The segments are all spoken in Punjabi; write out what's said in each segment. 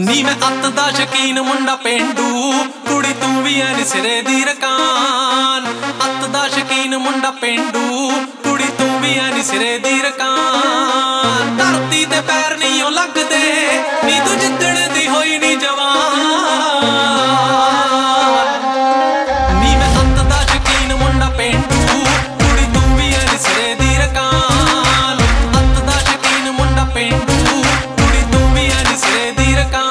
ਨੀ ਮੈਂ ਅੱਤ ਦਾ ਸ਼ਕੀਨ ਮੁੰਡਾ ਪੇਂਡੂ, ਕੁੜੀ ਤੂੰ ਵੀ ਐ ਨੀ ਸਿਰੇ ਦੀ ਰਕਾਨ। ਅੱਤ ਦਾ ਸ਼ਕੀਨ ਮੁੰਡਾ ਪੇਂਡੂ, ਕੁੜੀ ਤੂੰ ਵੀ ਐ ਨੀ ਸਿਰੇ ਦੀ ਰਕਾਨ। ਧਰਤੀ ਤੇ ਪੈਰ ਨਹੀਂ ਓ ਲੱਗਦੇ, ਨੀ ਤੂੰ ਜਿੱਦਣ ਦੀ ਹੋਈ ਨੀ ਜਵਾਨ। ਨੀ ਮੈਂ ਅੱਤ ਦਾ ਸ਼ਕੀਨ ਮੁੰਡਾ ਪੇਂਡੂ, ਕੁੜੀ ਤੂੰ ਵੀ ਐ ਨੀ ਸਿਰੇ ਦੀ ਰਕਾਨ। ਅੱਤ ਦਾ ਸ਼ਕੀਨ ਮੁੰਡਾ ਪੇਂਡੂ, ਕੁੜੀ ਤੂੰ ਵੀ ਐ ਨੀ ਸਿਰੇ ਦੀ ਰਕਾਨ।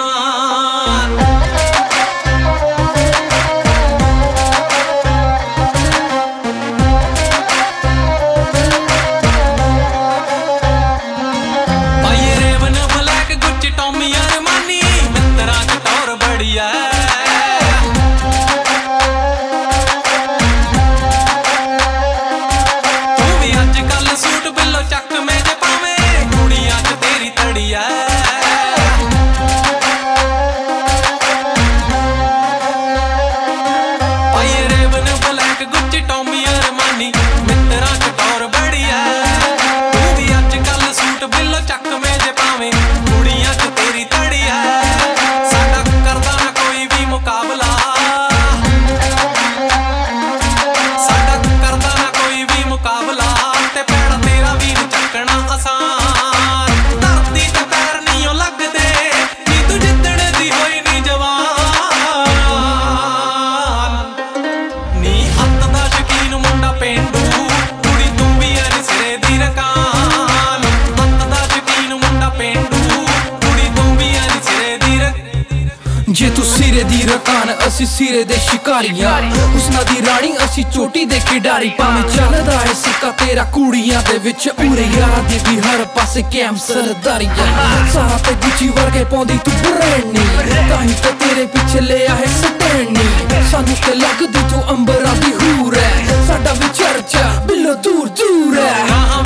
ਜੇ ਤੂੰ ਸਿਰੇ ਦੀ ਰਕਾਨ ਅਸੀਂ ਸਿਰੇ ਦੇ ਸ਼ਿਕਾਰੀਆਂ, ਹੁਸਨਾ ਦੀ ਰਾਣੀ ਅਸੀਂ ਚੋਟੀ ਦੇ ਖਿਡਾਰੀ। ਭਾਵੇਂ ਚੱਲਦਾ ਹੈ ਸਿੱਕਾ ਤੇਰਾ ਕੁੜੀਆਂ ਦੇ ਵਿੱਚ, ਉਰੇ ਯਾਰਾਂ ਦੀ ਵੀ ਹਰ ਪਾਸੇ ਕੈਂਪ ਸਰਦਾਰੀਆਂ। ਸਾਰਾ ਤੇ ਗੁੱਚੀ ਵਰਗੇ ਪਾਉਂਦੀ ਤੂੰ ਬਰੈਣੀ, ਤਾਹੀਂ ਤੇ ਤੇਰੇ ਪਿੱਛੇ ਲਿਆ ਹੈ ਸਟੈਣੀ। ਸਾਨੂੰ ਤੇ ਲੱਗਦੀ ਤੂੰ ਅੰਬਰਾਂ ਦੀ ਹੂਰ ਹੈ, ਸਾਡਾ ਵੀ ਚਰਚਾ ਬਿੱਲੋ ਦੂਰ ਦੂਰ ਹੈ।